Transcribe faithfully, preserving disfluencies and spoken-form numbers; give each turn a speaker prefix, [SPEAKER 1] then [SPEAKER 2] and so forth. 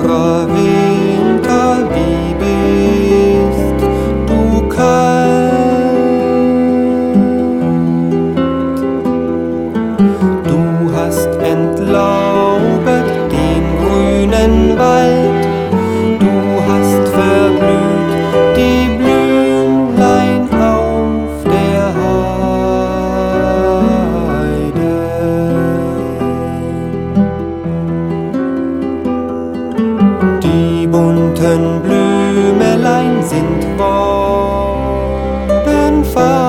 [SPEAKER 1] Dunkler Winter, wie bist du kalt. Du hast entlaubet den grünen Wald, du hast verblüht die Blümlein auf der Heide. Die bunten Blümelein sind worden